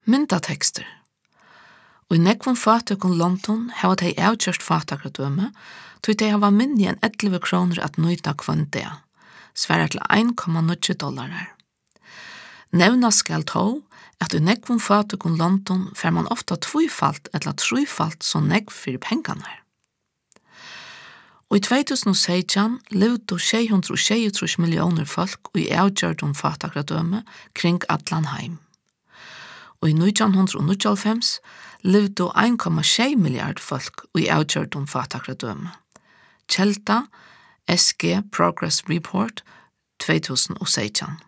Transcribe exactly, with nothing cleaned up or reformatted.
Myndatekster. Og i nekvun fatøkun London hava de avkjørst fatakradøme, tog de hava minni enn elleve kroner at nøyta kvøndia, sværa til ein komma níggju dollarar. Nevna skal tå at i nekvun fatøkun London fer man ofta tvøyfalt eller trøyfalt så nekv fyrir penganar. Og i tvey túsund og seytjan levde sjey hundrað og sjeyogtrýss millioner folk og i avgjørdun fatakradøme kring allan heim. Og i nítjan hundrað og níggjuoghálvfems levde ein komma sjey milliard folk og i avgjørdun fatakradøme. Kjelda S G Progress Report tvey túsund og seytjan.